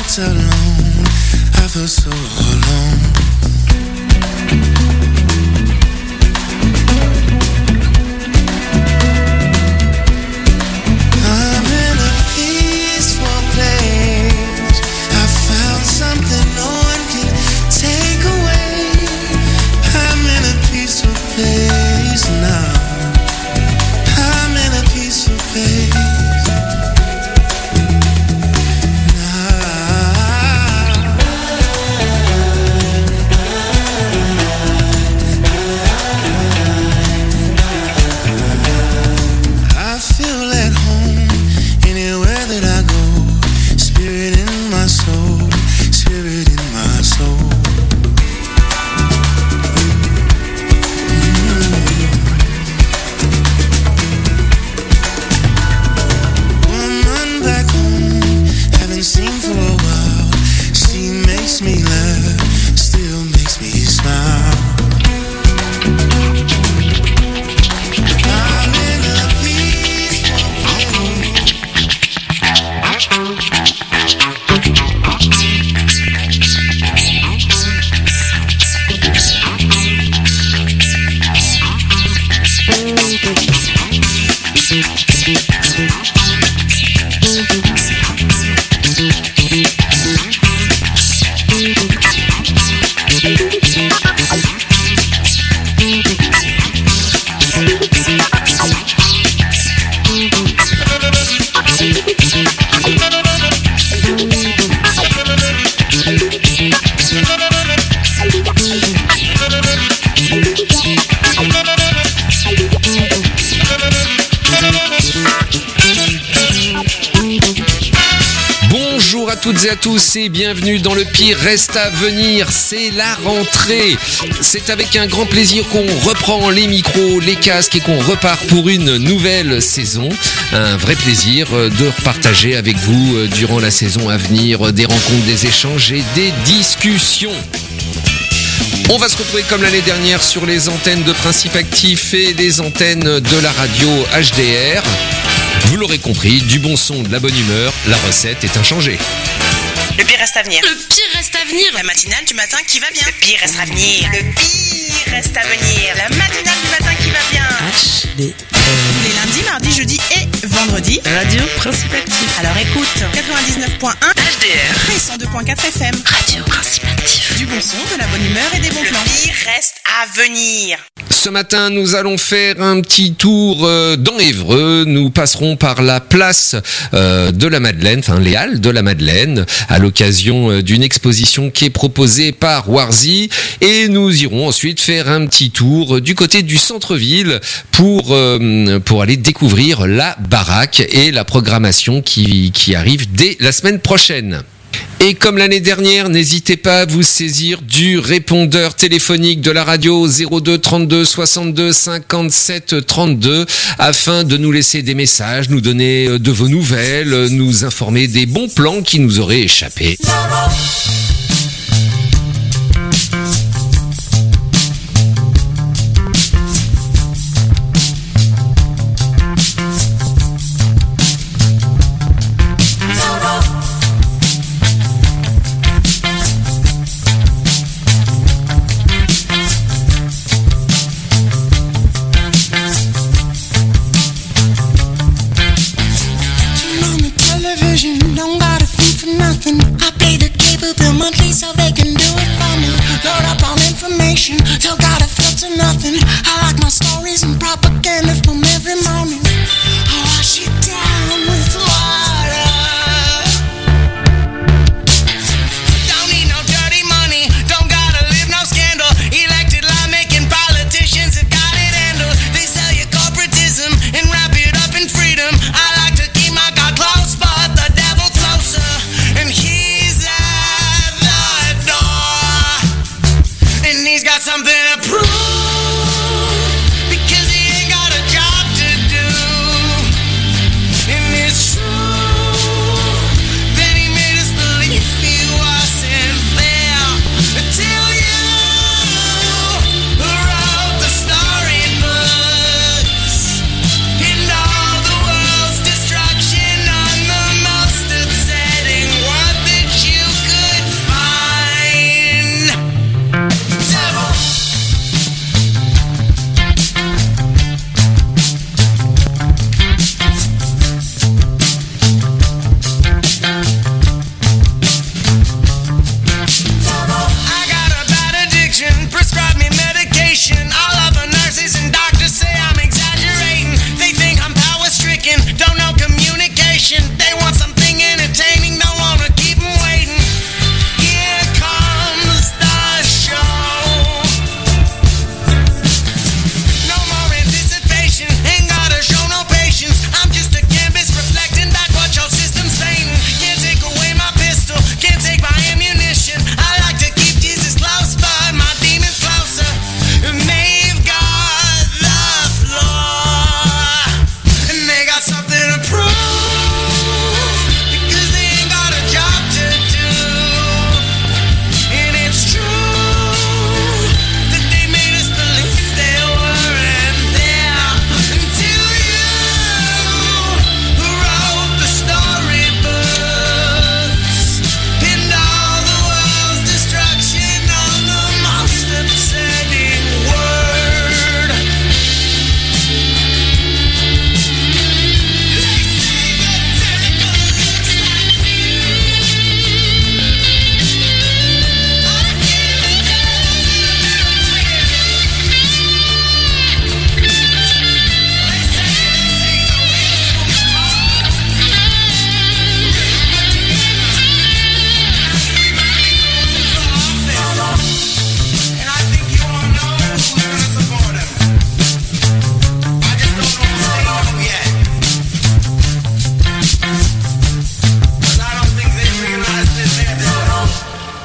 nights alone, I feel so alone. I'm in a peaceful place. I found something no one can take away. I'm in a peaceful place now. I'm in a peaceful place. Toutes et à tous et bienvenue dans Le Pire Reste à Venir, c'est la rentrée. C'est avec un grand plaisir qu'on reprend les micros, les casques et qu'on repart pour une nouvelle saison. Un vrai plaisir de repartager avec vous durant la saison à venir des rencontres, des échanges et des discussions. On va se retrouver comme l'année dernière sur les antennes de Principe Actif et les antennes de la radio HDR. Vous l'aurez compris, du bon son, de la bonne humeur, la recette est inchangée. Le pire reste à venir. Le pire reste à venir. La matinale du matin qui va bien. Le pire reste à venir. Le pire reste à venir. La matinale du matin qui va bien. HDR. Les lundis, mardis, jeudis et vendredis. Radio Principe Actif. Alors écoute, 99.1 HDR et 102.4 FM. Radio Principe Actif. Du bon son, de la bonne humeur et des bons plans. Le pire reste à venir. Ce matin, nous allons faire un petit tour dans Évreux. Nous passerons par la place de la Madeleine, enfin les Halles de la Madeleine, à l'occasion d'une exposition qui est proposée par Warzy. Et nous irons ensuite faire un petit tour du côté du centre-ville pour aller découvrir la baraque et la programmation qui arrive dès la semaine prochaine. Et comme l'année dernière, n'hésitez pas à vous saisir du répondeur téléphonique de la radio 02 32 62 57 32 afin de nous laisser des messages, nous donner de vos nouvelles, nous informer des bons plans qui nous auraient échappé. Don't gotta think for nothing. I play the cable till my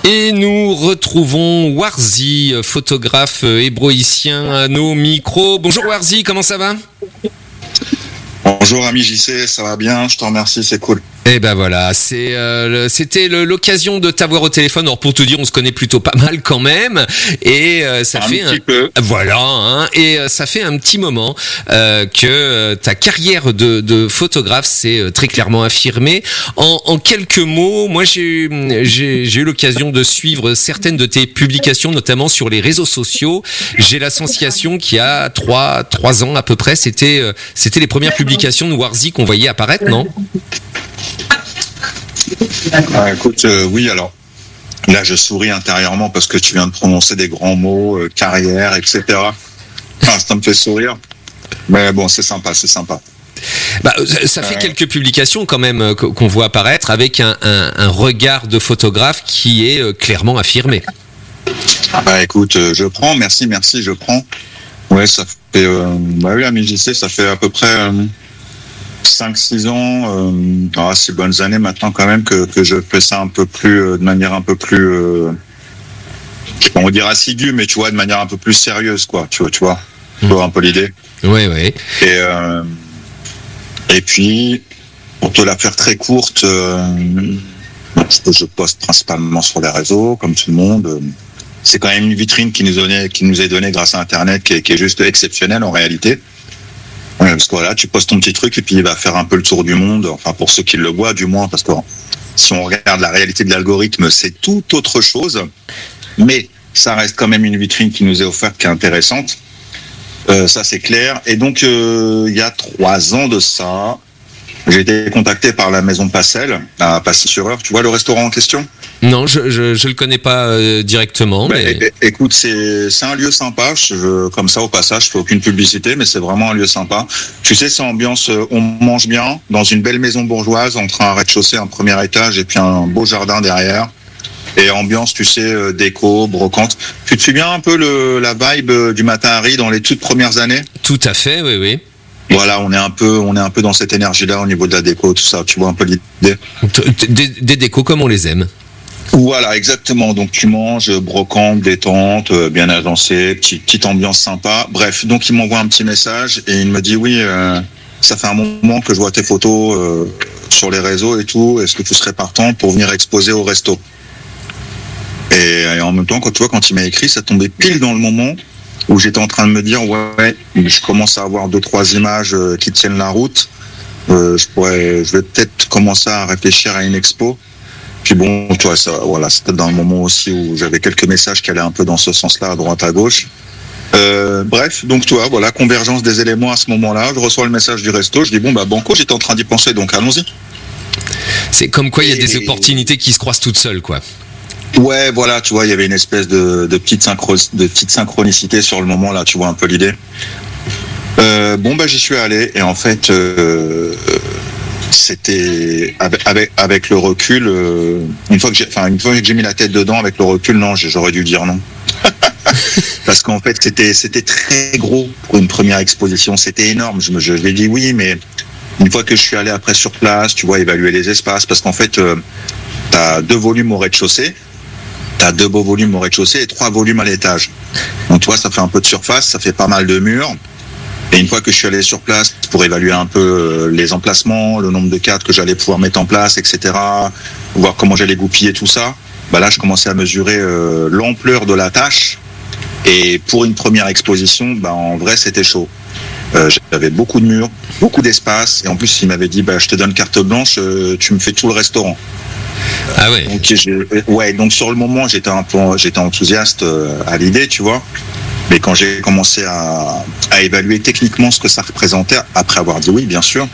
Et nous retrouvons Warzy, photographe hébroïcien à nos micros. Bonjour Warzy, comment ça va ? Bonjour ami JC, ça va bien, je te remercie, c'est cool. Eh ben voilà, c'était l'occasion de t'avoir au téléphone. Alors pour te dire, on se connaît plutôt pas mal quand même, et ça fait un petit peu. Voilà, hein, et ça fait un petit moment que ta carrière de photographe s'est très clairement affirmée. En quelques mots, moi j'ai eu l'occasion de suivre certaines de tes publications, notamment sur les réseaux sociaux. J'ai la sensation qu'il y a 3 ans à peu près, c'était les premières publications de Warzy qu'on voyait apparaître, non ? Écoute, oui, alors là je souris intérieurement parce que tu viens de prononcer des grands mots, carrière, etc. Enfin, ça me fait sourire, mais bon, c'est sympa. Bah, ça fait quelques publications quand même qu'on voit apparaître avec un regard de photographe qui est clairement affirmé. Bah écoute, je prends, merci, je prends. Ouais, ça fait, oui, à MJC, ça fait à peu près 5-6 ans, 6 bonnes années maintenant quand même que je fais ça un peu plus, de manière un peu plus, on va dire assidue, mais tu vois, de manière un peu plus sérieuse, quoi. Tu vois un peu l'idée. Oui. Et puis, pour te la faire très courte, je poste principalement sur les réseaux, comme tout le monde. C'est quand même une vitrine qui nous est donnée grâce à Internet, qui est juste exceptionnelle en réalité. Parce que voilà, tu postes ton petit truc et puis il va faire un peu le tour du monde, enfin pour ceux qui le voient du moins, parce que si on regarde la réalité de l'algorithme, c'est tout autre chose, mais ça reste quand même une vitrine qui nous est offerte, qui est intéressante, ça c'est clair. Et donc il y a 3 ans de ça, j'ai été contacté par la maison Passel, à Passy-sur-Eure. Tu vois le restaurant en question ? Non, je le connais pas directement. Mais... Écoute, c'est un lieu sympa. Comme ça, au passage, je fais aucune publicité, mais c'est vraiment un lieu sympa. Tu sais, c'est ambiance, on mange bien, dans une belle maison bourgeoise, entre un rez-de-chaussée, un premier étage, et puis un beau jardin derrière. Et ambiance, tu sais, déco, brocante. Tu te souviens un peu la vibe du Matahari dans les toutes premières années ? Tout à fait, oui. Voilà, on est un peu dans cette énergie-là au niveau de la déco, tout ça. Tu vois un peu l'idée ? Des décos comme on les aime. Voilà, exactement. Donc tu manges, brocante, détente, bien agencé, petite ambiance sympa. Bref, donc il m'envoie un petit message et il me dit oui, ça fait un moment que je vois tes photos sur les réseaux et tout. Est-ce que tu serais partant pour venir exposer au resto ? Et en même temps, quand il m'a écrit, ça tombait pile dans le moment où j'étais en train de me dire ouais, je commence à avoir 2-3 images qui tiennent la route. Je vais peut-être commencer à réfléchir à une expo. Puis bon, tu vois, c'était dans le moment aussi où j'avais quelques messages qui allaient un peu dans ce sens-là, à droite, à gauche. Bref, donc tu vois, voilà, convergence des éléments à ce moment-là. Je reçois le message du resto, je dis bon, bah banco, j'étais en train d'y penser, donc allons-y. C'est comme quoi il y a des opportunités qui se croisent toutes seules, quoi. Ouais, voilà, tu vois, il y avait une espèce de petite synchronicité sur le moment, là, tu vois un peu l'idée. J'y suis allé, et en fait... c'était avec le recul, une fois que j'ai mis la tête dedans, avec le recul, non, j'aurais dû dire non. Parce qu'en fait c'était très gros pour une première exposition, c'était énorme. Je lui ai dit oui, mais une fois que je suis allé après sur place, tu vois, évaluer les espaces, parce qu'en fait t'as 2 volumes au rez-de-chaussée, t'as 2 beaux volumes au rez-de-chaussée et 3 volumes à l'étage. Donc tu vois, ça fait un peu de surface, ça fait pas mal de murs. Et une fois que je suis allé sur place pour évaluer un peu les emplacements, le nombre de cadres que j'allais pouvoir mettre en place, etc., voir comment j'allais goupiller tout ça, bah là je commençais à mesurer l'ampleur de la tâche. Et pour une première exposition, bah en vrai c'était chaud. J'avais beaucoup de murs, beaucoup d'espace, et en plus il m'avait dit bah je te donne carte blanche, tu me fais tout le restaurant. Ah ouais. Donc sur le moment j'étais enthousiaste à l'idée, tu vois. Mais quand j'ai commencé à évaluer techniquement ce que ça représentait, après avoir dit oui, bien sûr,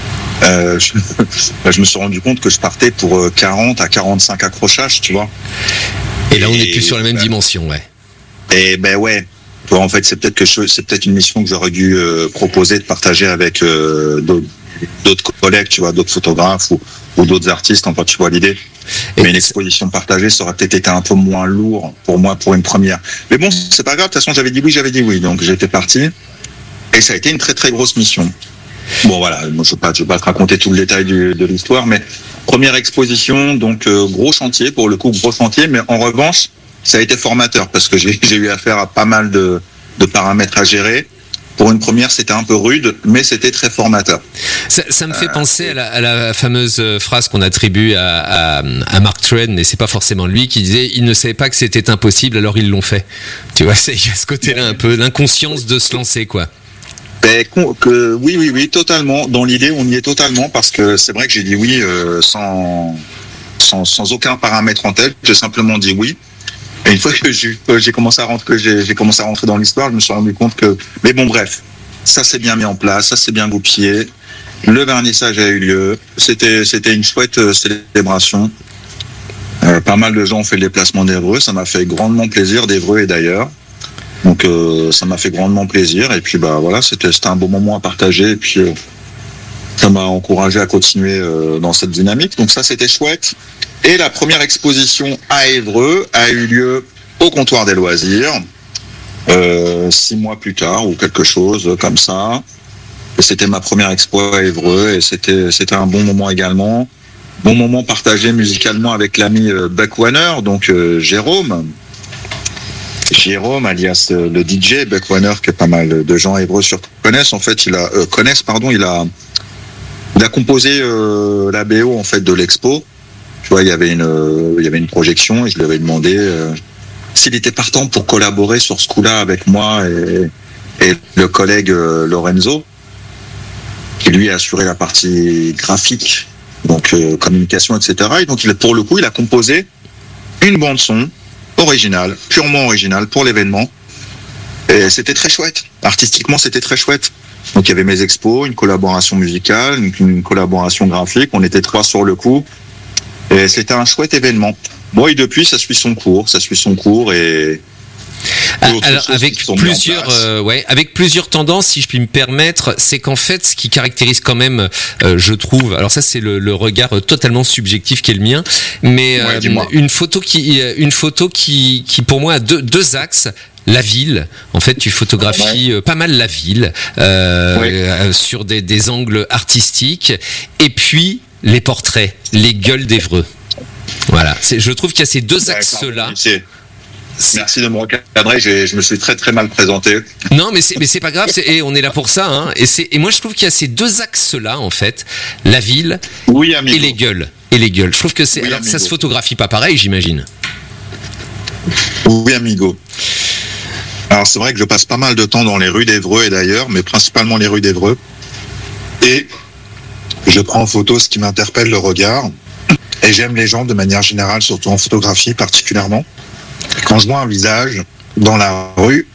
je me suis rendu compte que je partais pour 40 à 45 accrochages, tu vois. Et là, on n'est plus sur la même dimension, ouais. Et ben ouais. Toi, en fait, c'est peut-être une mission que j'aurais dû proposer de partager avec d'autres collègues, tu vois, d'autres photographes ou d'autres artistes, enfin, tu vois l'idée. Mais une exposition partagée, ça aurait peut-être été un peu moins lourd pour moi pour une première. Mais bon, c'est pas grave, de toute façon, j'avais dit oui, donc j'étais parti. Et ça a été une très très grosse mission. Bon voilà, moi, je vais pas te raconter tout le détail de l'histoire, mais Première exposition, donc gros chantier, pour le coup gros chantier, mais en revanche, ça a été formateur parce que j'ai eu affaire à pas mal de paramètres à gérer. Pour une première, c'était un peu rude, mais c'était très formateur. Ça me fait penser à la fameuse phrase qu'on attribue à Mark Twain, mais c'est pas forcément lui, qui disait « Ils ne savaient pas que c'était impossible, alors ils l'ont fait ». Tu vois, il y a ce côté-là un peu, l'inconscience de se lancer, quoi. Oui, totalement. Dans l'idée, on y est totalement, parce que c'est vrai que j'ai dit oui sans aucun paramètre en tête. J'ai simplement dit oui. Et une fois que j'ai commencé à rentrer dans l'histoire, je me suis rendu compte que, mais bon, bref, ça s'est bien mis en place, ça s'est bien goupillé. Le vernissage a eu lieu. C'était une chouette célébration. Pas mal de gens ont fait le déplacement d'Évreux. Ça m'a fait grandement plaisir, d'Évreux et d'ailleurs. Donc ça m'a fait grandement plaisir. Et puis bah voilà, c'était un beau moment à partager. Et puis ça m'a encouragé à continuer dans cette dynamique. Donc ça, c'était chouette. Et la première exposition à Évreux a eu lieu au comptoir des loisirs, 6 mois plus tard ou quelque chose comme ça. Et c'était ma première expo à Évreux et c'était un bon moment également. Bon moment partagé musicalement avec l'ami Buck Warner, donc Jérôme alias le DJ Buck Warner, que pas mal de gens à Évreux connaissent. En fait, il a composé la BO en fait de l'expo. Tu vois, il y avait une projection et je lui avais demandé s'il était partant pour collaborer sur ce coup-là avec moi et le collègue Lorenzo, qui lui a assuré la partie graphique, donc communication, etc. Et donc pour le coup, il a composé une bande son originale, purement originale pour l'événement. Et c'était très chouette. Artistiquement, c'était très chouette. Donc il y avait mes expos, une collaboration musicale, une collaboration graphique. On était 3 sur le coup. Et c'était un chouette événement. Bon, et depuis, ça suit son cours et alors avec plusieurs tendances, si je puis me permettre, c'est qu'en fait, ce qui caractérise quand même, je trouve, alors ça c'est le regard totalement subjectif qui est le mien, mais une photo qui pour moi a deux axes. La ville, en fait, tu photographies pas mal la ville sur des angles artistiques, et puis les portraits, les gueules d'Évreux. Voilà, je trouve qu'il y a ces deux axes-là. Merci de me recadrer, je me suis très très mal présenté. Non, mais c'est pas grave, on est là pour ça, hein. Et moi je trouve qu'il y a ces deux axes-là, en fait, la ville et les gueules. Je trouve que ça se photographie pas pareil, j'imagine. Oui, amigo. Alors c'est vrai que je passe pas mal de temps dans les rues d'Évreux et d'ailleurs, mais principalement les rues d'Évreux. Et je prends en photo ce qui m'interpelle le regard. Et j'aime les gens de manière générale, surtout en photographie particulièrement. Quand je vois un visage dans la rue,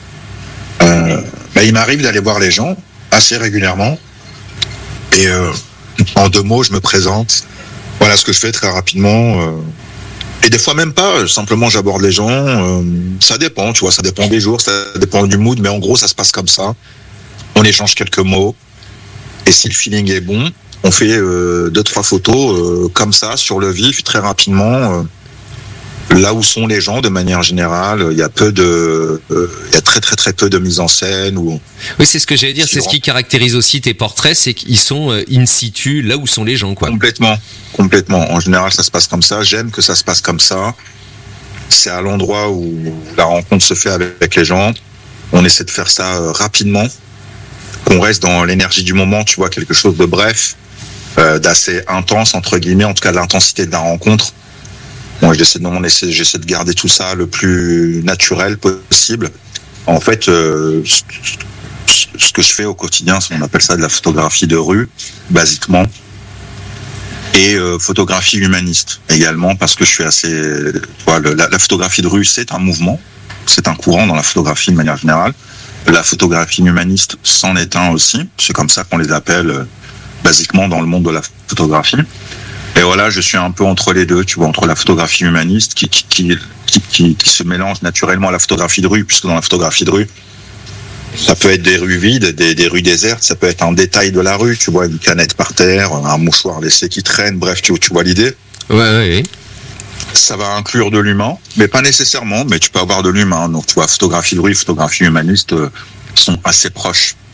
il m'arrive d'aller voir les gens assez régulièrement. Et en 2 mots, je me présente. Voilà ce que je fais très rapidement. Et des fois même pas, simplement j'aborde les gens. Ça dépend, tu vois, ça dépend des jours, ça dépend du mood. Mais en gros, ça se passe comme ça. On échange quelques mots. Et si le feeling est bon, on fait 2-3 photos comme ça, sur le vif, très rapidement. Là où sont les gens de manière générale, il y a très très très peu de mise en scène. Oui, c'est ce que j'allais dire. C'est ce qui caractérise aussi tes portraits, c'est qu'ils sont in situ, là où sont les gens, quoi. Complètement. En général, ça se passe comme ça. J'aime que ça se passe comme ça. C'est à l'endroit où la rencontre se fait avec les gens. On essaie de faire ça rapidement, qu'on reste dans l'énergie du moment, tu vois, quelque chose de bref, d'assez intense entre guillemets, en tout cas l'intensité de la rencontre. Moi, j'essaie de garder tout ça le plus naturel possible. En fait, ce que je fais au quotidien, on appelle ça de la photographie de rue, basiquement, et photographie humaniste également, parce que je suis assez... Tu vois, la photographie de rue, c'est un mouvement, c'est un courant dans la photographie de manière générale. La photographie humaniste c'en est un aussi, c'est comme ça qu'on les appelle basiquement dans le monde de la photographie. Et voilà, je suis un peu entre les deux, tu vois, entre la photographie humaniste qui se mélange naturellement à la photographie de rue, puisque dans la photographie de rue, ça peut être des rues vides, des rues désertes, ça peut être un détail de la rue, tu vois, une canette par terre, un mouchoir laissé qui traîne, bref, tu vois l'idée. Ouais. Ça va inclure de l'humain, mais pas nécessairement, mais tu peux avoir de l'humain. Donc tu vois, photographie de rue, photographie humaniste sont assez proches.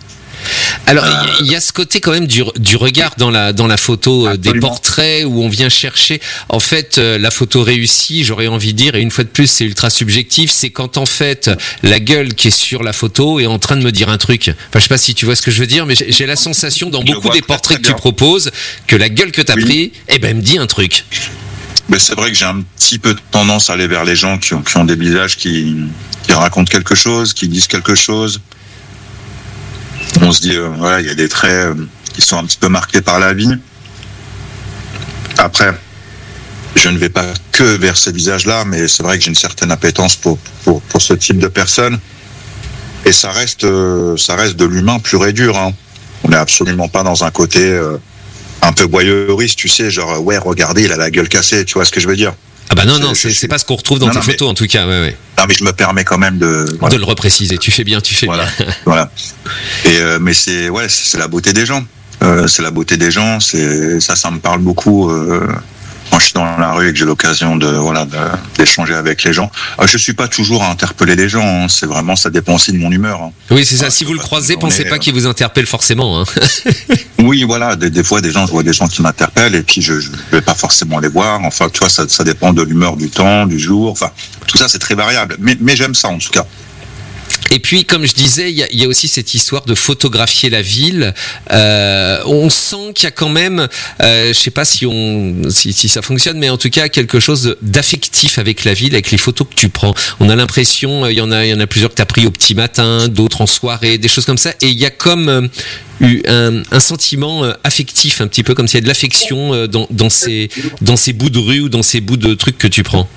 Alors, il y a ce côté quand même du regard dans la photo des Absolument. portraits où on vient chercher, en fait, la photo réussie, j'aurais envie de dire, et une fois de plus, c'est ultra subjectif, c'est quand en fait, la gueule qui est sur la photo est en train de me dire un truc. Enfin, je sais pas si tu vois ce que je veux dire, mais j'ai la sensation dans Je beaucoup vois des très, portraits très que tu bien. proposes, que la gueule que t'as Oui. pris, eh ben, me dit un truc. Mais c'est vrai que j'ai un petit peu tendance à aller vers les gens qui ont des visages qui racontent quelque chose, qui disent quelque chose. On se dit, voilà, il y a des traits qui sont un petit peu marqués par la vie. Après, je ne vais pas que vers ces visages-là, mais c'est vrai que j'ai une certaine appétence pour ce type de personnes. Et ça reste de l'humain pur et dur. Hein. On n'est absolument pas dans un côté un peu voyeuriste, tu sais, genre ouais, regardez, il a la gueule cassée, tu vois ce que je veux dire. Ah bah non, c'est pas ce qu'on retrouve dans Non, tes non, mais- photos, en tout cas, ouais. Non, mais je me permets quand même de De le repréciser, tu fais bien. voilà. Et mais c'est la beauté des gens. C'est la beauté des gens. Ça me parle beaucoup. Quand je suis dans la rue et que j'ai l'occasion d'échanger avec les gens. Je suis pas toujours à interpeller les gens. Hein. C'est vraiment, ça dépend aussi de mon humeur. Hein. Oui, c'est ça. Ouais, Si vous le pas croisez, toujours, pensez mais, pas qu'il vous interpelle forcément. Hein. Oui, voilà. Des fois, je vois des gens qui m'interpellent et puis je vais pas forcément les voir. Enfin, tu vois, ça dépend de l'humeur du temps, du jour. Enfin, tout ça, c'est très variable. Mais j'aime ça en tout cas. Et puis, comme je disais, il y a aussi cette histoire de photographier la ville. On sent qu'il y a quand même, je sais pas si ça fonctionne, mais en tout cas quelque chose d'affectif avec la ville, avec les photos que tu prends. On a l'impression, il y en a plusieurs que tu as pris au petit matin, d'autres en soirée, des choses comme ça. Et il y a comme eu un sentiment affectif, un petit peu comme s'il y a de l'affection dans ces bouts de rue ou dans ces bouts de trucs que tu prends.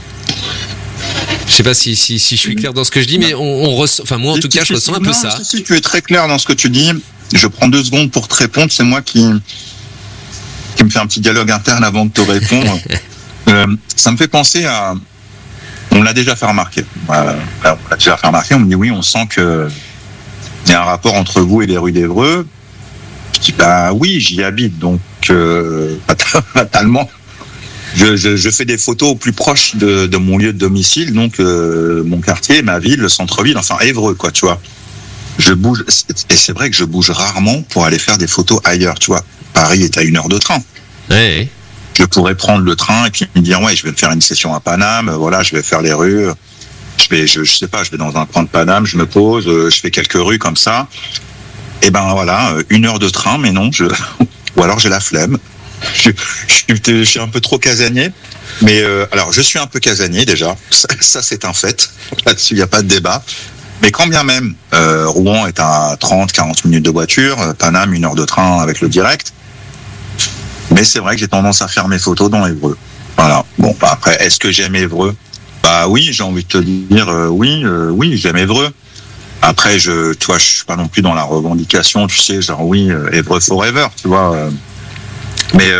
Je sais pas si je suis clair dans ce que je dis, mais on ressent, enfin moi en tout cas je ressens un peu ça. Si tu es très clair dans ce que tu dis, je prends 2 secondes pour te répondre. C'est moi qui me fait un petit dialogue interne avant de te répondre. Ça me fait penser à, on l'a déjà fait remarquer. On me dit oui, on sent que il y a un rapport entre vous et les rues d'Évreux. Je dis bah oui, j'y habite, donc fatalement. Je fais des photos au plus proche de mon lieu de domicile, donc mon quartier, ma ville, le centre-ville, enfin Évreux, quoi, tu vois. Je bouge, et c'est vrai que je bouge rarement pour aller faire des photos ailleurs, tu vois. Paris est à 1 heure de train. Ouais. Je pourrais prendre le train et puis me dire ouais, je vais me faire une session à Paname, voilà, je vais faire les rues. Je sais pas, je vais dans un coin de Paname, je me pose, je fais quelques rues comme ça. Et ben voilà, 1 heure de train, mais non, ou alors j'ai la flemme. Je suis un peu trop casanier, mais alors je suis un peu casanier déjà, ça c'est un fait, là-dessus il n'y a pas de débat, mais quand bien même Rouen est à 30-40 minutes de voiture, Paname 1 heure de train avec le direct, mais c'est vrai que j'ai tendance à faire mes photos dans Évreux. Voilà. Bon, bah après, est-ce que j'aime Évreux? Bah oui, j'ai envie de te dire oui, j'aime Évreux. Après, je suis pas non plus dans la revendication, tu sais, genre oui, Évreux forever, tu vois. Mais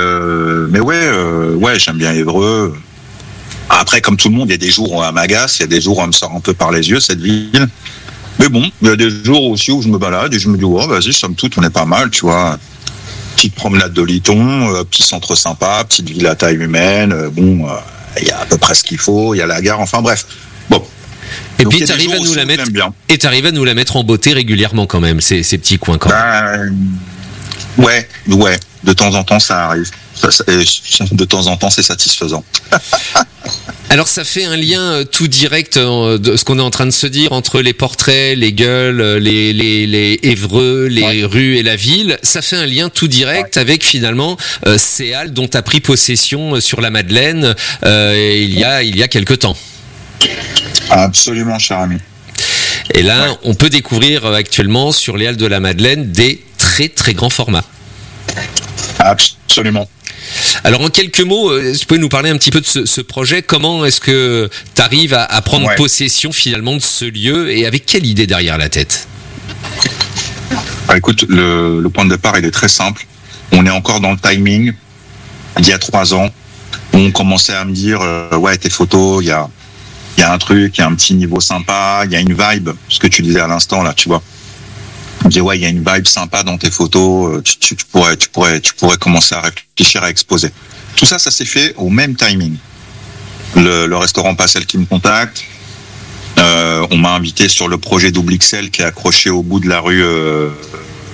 ouais, j'aime bien Évreux. Après, comme tout le monde, il y a des jours où elle m'agace, il y a des jours où elle me sort un peu par les yeux, cette ville. Mais bon, il y a des jours aussi où je me balade et je me dis, oh, vas-y, somme toute, on est pas mal, tu vois. Petite promenade de Liton, petit centre sympa, petite ville à taille humaine, il y a à peu près ce qu'il faut, il y a la gare, enfin bref. Bon. Et Donc, puis il y a des t'arrives à jours nous aussi la où je mettre, l'aime bien. et t'arrives à nous la mettre en beauté régulièrement quand même, ces petits coins quand même. Ouais, de temps en temps ça arrive. De temps en temps c'est satisfaisant. Alors ça fait un lien tout direct de ce qu'on est en train de se dire entre les portraits, les gueules, les Évreux, les rues et la ville. Ça fait un lien tout direct avec finalement ces halles dont tu as pris possession sur la Madeleine il y a quelque temps. Absolument, cher ami. Et là, on peut découvrir actuellement sur les halles de la Madeleine des très très grands formats. Absolument. Alors en quelques mots, tu peux nous parler un petit peu de ce projet. Comment est-ce que tu arrives à prendre possession finalement de ce lieu et avec quelle idée derrière la tête? Écoute, le point de départ il est très simple. On est encore dans le timing d'il y a 3 ans. On commençait à me dire ouais, tes photos, il y a un truc, il y a un petit niveau sympa, il y a une vibe, ce que tu disais à l'instant là, tu vois. On me dit ouais, il y a une vibe sympa dans tes photos, tu pourrais commencer à réfléchir à exposer. Tout ça s'est fait au même timing. Le restaurant Passel qui me contacte, on m'a invité sur le projet Double XL qui est accroché au bout de la rue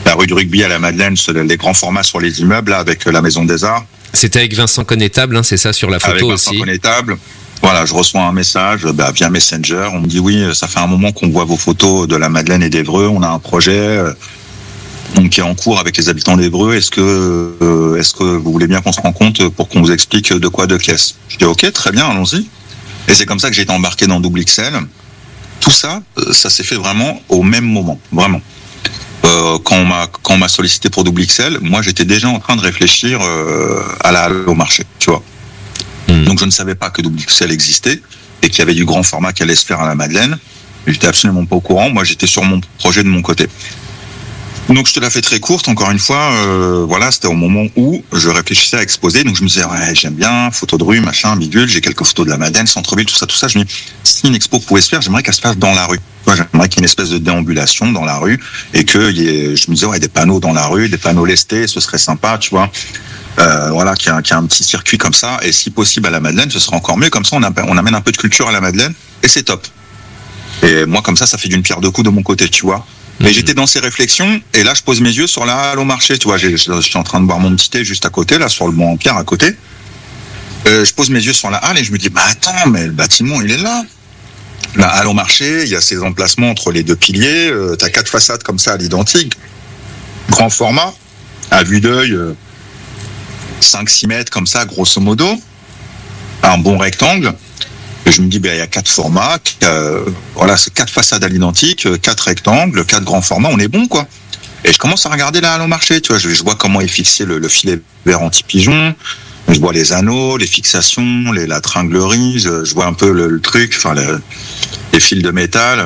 la rue du Rugby à la Madeleine, les grands formats sur les immeubles, là, avec la Maison des Arts. C'était avec Vincent Connétable, hein, c'est ça, sur la photo avec Vincent aussi. Connétable. Voilà, je reçois un message via Messenger. On me dit oui, ça fait un moment qu'on voit vos photos de la Madeleine et d'Évreux. On a un projet qui est en cours avec les habitants d'Évreux. Est-ce que vous voulez bien qu'on se rencontre pour qu'on vous explique de quoi de qu'est-ce? Je dis ok, très bien, allons-y. Et c'est comme ça que j'ai été embarqué dans Double XL. Tout ça, ça s'est fait vraiment au même moment, vraiment. Quand on m'a sollicité pour Double XL, moi j'étais déjà en train de réfléchir à la halle au marché, tu vois. Donc je ne savais pas que Double XL existait et qu'il y avait du grand format qui allait se faire à la Madeleine. J'étais absolument pas au courant. Moi j'étais sur mon projet de mon côté. Donc je te la fais très courte. Encore une fois, voilà, c'était au moment où je réfléchissais à exposer. Donc je me disais ouais, j'aime bien photos de rue, machin, bidule. J'ai quelques photos de la Madeleine, centre-ville, tout ça. Je me dis si une expo pouvait se faire, j'aimerais qu'elle se fasse dans la rue. J'aimerais qu'il y ait une espèce de déambulation dans la rue et que je me disais ouais, des panneaux dans la rue, des panneaux lestés, ce serait sympa, tu vois. Voilà, qu'il y a un petit circuit comme ça, et si possible à la Madeleine, ce serait encore mieux. Comme ça, on amène un peu de culture à la Madeleine, et c'est top. Et moi, comme ça fait d'une pierre deux coups de mon côté, tu vois. Mais j'étais dans ces réflexions, et là, je pose mes yeux sur la halle au marché, tu vois. Je suis en train de boire mon petit thé juste à côté, là, sur le banc en pierre à côté. Je pose mes yeux sur la halle, et je me dis, bah attends, mais le bâtiment, il est là. La halle au marché, il y a ces emplacements entre les deux piliers, t'as 4 façades comme ça à l'identique, grand format, à vue d'œil. 5-6 mètres comme ça, grosso modo, un bon rectangle. Et je me dis, il y a 4 formats, voilà, c'est 4 façades à l'identique, 4 rectangles, 4 grands formats, on est bon, quoi. Et je commence à regarder la halle au marché, tu vois, je vois comment est fixé le filet vert anti-pigeon, je vois les anneaux, les fixations, la tringlerie, je vois un peu le truc, enfin, les fils de métal,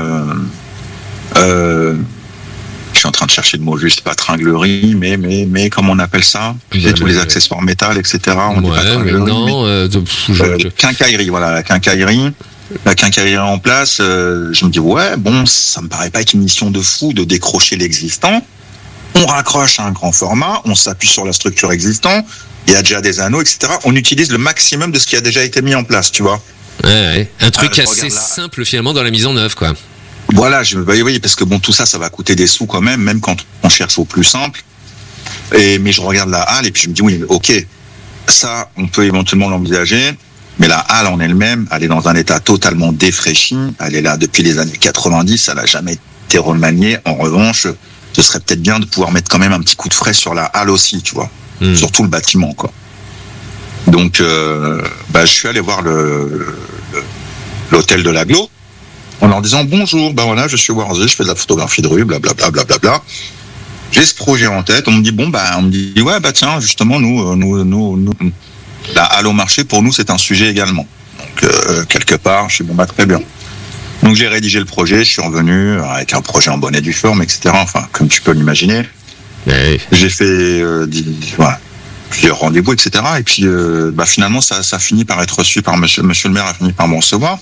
je suis en train de chercher le mot juste, pas tringlerie, mais comment on appelle ça? Tous les accessoires métal, etc. On dit pas tringlerie, quincaillerie, voilà, la quincaillerie. La quincaillerie en place, je me dis, ouais, bon, ça me paraît pas être une mission de fou de décrocher l'existant. On raccroche à un grand format, on s'appuie sur la structure existante, il y a déjà des anneaux, etc. On utilise le maximum de ce qui a déjà été mis en place, tu vois. Ouais. Un truc assez simple, finalement, dans la mise en œuvre, quoi. Voilà, oui, parce que bon, tout ça va coûter des sous quand même quand on cherche au plus simple. Mais je regarde la halle et puis je me dis, oui, ok, ça, on peut éventuellement l'envisager, mais la halle en elle-même, elle est dans un état totalement défraîchi, elle est là depuis les années 90, elle n'a jamais été remaniée. En revanche, ce serait peut-être bien de pouvoir mettre quand même un petit coup de frais sur la halle aussi, tu vois, sur tout le bâtiment, quoi. Donc, je suis allé voir l'hôtel de l'Aglo, en leur disant bonjour, voilà, je suis Warzy, je fais de la photographie de rue, blablabla. J'ai ce projet en tête. On me dit ouais, tiens, justement, nous, la halle au marché, pour nous, c'est un sujet également. Donc, quelque part, je suis très bien. Donc, j'ai rédigé le projet, je suis revenu avec un projet en bonne et due forme, etc. Enfin, comme tu peux l'imaginer. Ouais. J'ai fait plusieurs rendez-vous, etc. Et puis, finalement, ça finit par être reçu par monsieur le maire a fini par me recevoir.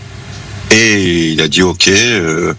Et il a dit ok. Et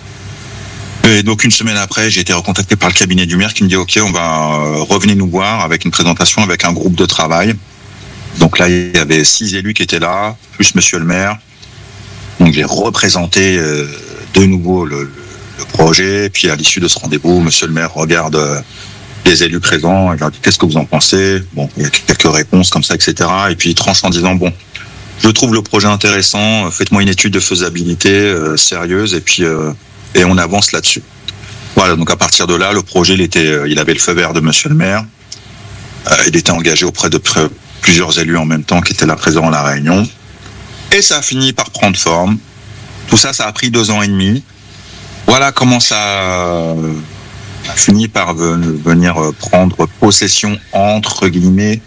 donc une semaine après, j'ai été recontacté par le cabinet du maire qui me dit ok, on va revenir nous voir avec une présentation avec un groupe de travail. Donc là, il y avait 6 élus qui étaient là, plus monsieur le maire. Donc j'ai représenté de nouveau le projet. Puis à l'issue de ce rendez-vous, monsieur le maire regarde les élus présents et leur dit qu'est-ce que vous en pensez? Bon, il y a quelques réponses comme ça, etc. Et puis il tranche en disant bon, je trouve le projet intéressant, faites-moi une étude de faisabilité sérieuse et on avance là-dessus. Voilà, donc à partir de là, le projet, il avait le feu vert de monsieur le maire. Il était engagé auprès de plusieurs élus en même temps qui étaient là présents à la réunion. Et ça a fini par prendre forme. Tout ça, ça a pris 2 ans et demi. Voilà comment ça a fini par venir prendre possession, entre guillemets,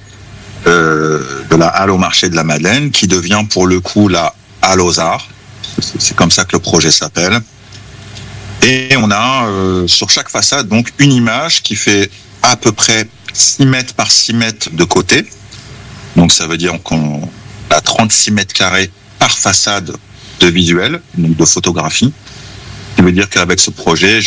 de la halle au marché de la Madeleine, qui devient pour le coup la halle aux arts. C'est comme ça que le projet s'appelle. Et on a sur chaque façade donc une image qui fait à peu près 6 mètres par 6 mètres de côté. Donc ça veut dire qu'on a 36 mètres carrés par façade de visuel, donc de photographie. Ça veut dire qu'avec ce projet,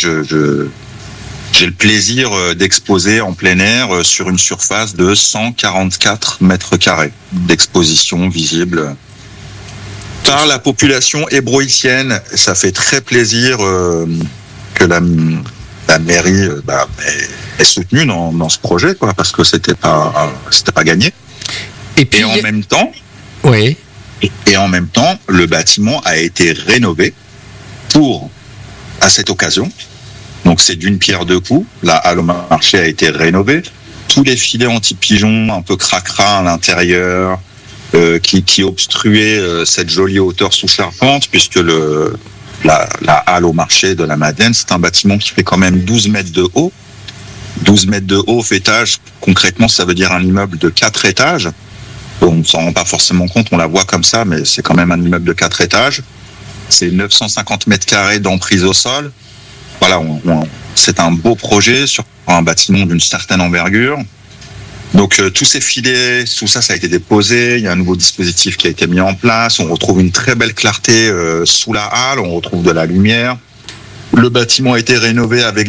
j'ai le plaisir d'exposer en plein air sur une surface de 144 mètres carrés d'exposition visible par la population hébroïtienne. Ça fait très plaisir que la mairie est soutenue dans ce projet, quoi, parce que c'était pas gagné. puis, en même temps, oui. Et en même temps, le bâtiment a été rénové à cette occasion. Donc c'est d'une pierre deux coups. La halle au marché a été rénovée. Tous les filets anti-pigeons un peu cracra à l'intérieur qui obstruaient cette jolie hauteur sous charpente, puisque la halle au marché de la Madeleine, c'est un bâtiment qui fait quand même 12 mètres de haut. 12 mètres de haut, étage, concrètement, ça veut dire un immeuble de 4 étages. On ne s'en rend pas forcément compte, on la voit comme ça, mais c'est quand même un immeuble de 4 étages. C'est 950 mètres carrés d'emprise au sol. Voilà, c'est un beau projet sur un bâtiment d'une certaine envergure. Donc tous ces filets, tout ça, ça a été déposé. Il y a un nouveau dispositif qui a été mis en place. On retrouve une très belle clarté sous la halle. On retrouve de la lumière. Le bâtiment a été rénové avec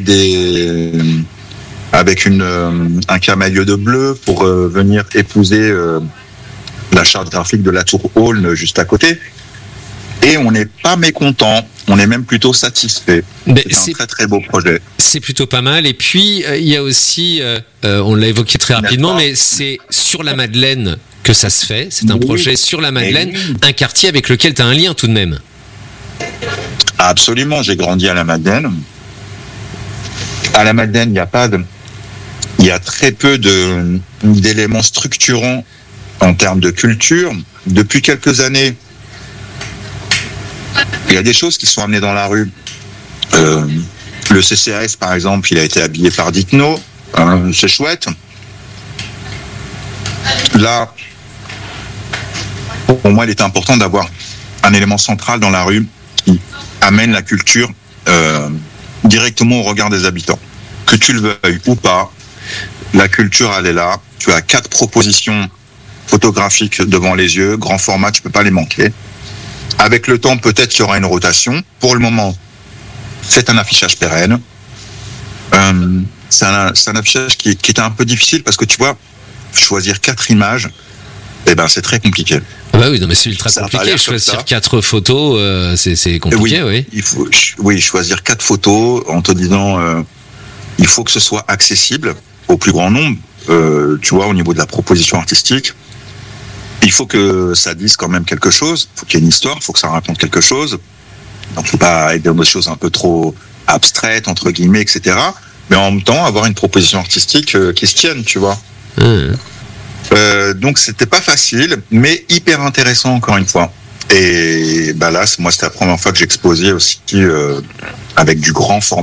un camailleux de bleu pour venir épouser la charte graphique de la tour Aulne juste à côté. Et on n'est pas mécontent, on est même plutôt satisfait. C'est un très très beau projet. C'est plutôt pas mal. Et puis il y a aussi, on l'a évoqué très rapidement, mais c'est sur la Madeleine que ça se fait. C'est un projet sur la Madeleine, un quartier avec lequel tu as un lien tout de même. Absolument, j'ai grandi à la Madeleine. À la Madeleine, il y a très peu d'éléments structurants en termes de culture. Depuis quelques années, il y a des choses qui sont amenées dans la rue. Le CCAS, par exemple, il a été habillé par Dicno. C'est chouette. Là, pour moi, il est important d'avoir un élément central dans la rue qui amène la culture directement au regard des habitants. Que tu le veuilles ou pas, la culture, elle est là. Tu as 4 propositions photographiques devant les yeux, grand format, tu peux pas les manquer. Avec le temps, peut-être qu'il y aura une rotation. Pour le moment, c'est un affichage pérenne. C'est un affichage qui est un peu difficile parce que tu vois, choisir 4 images, c'est très compliqué. Ah bah oui, non mais c'est ultra compliqué. Choisir 4 photos, c'est compliqué, oui. Il faut, choisir 4 photos en te disant, il faut que ce soit accessible au plus grand nombre. Tu vois, au niveau de la proposition artistique. Il faut que ça dise quand même quelque chose. Il faut qu'il y ait une histoire. Il faut que ça raconte quelque chose. Donc, il ne faut pas être dans des choses un peu trop abstraites, entre guillemets, etc. Mais en même temps, avoir une proposition artistique qui se tienne, tu vois. Donc, c'était pas facile, mais hyper intéressant, encore une fois. Et là, moi, c'était la première fois que j'exposais aussi avec du grand format.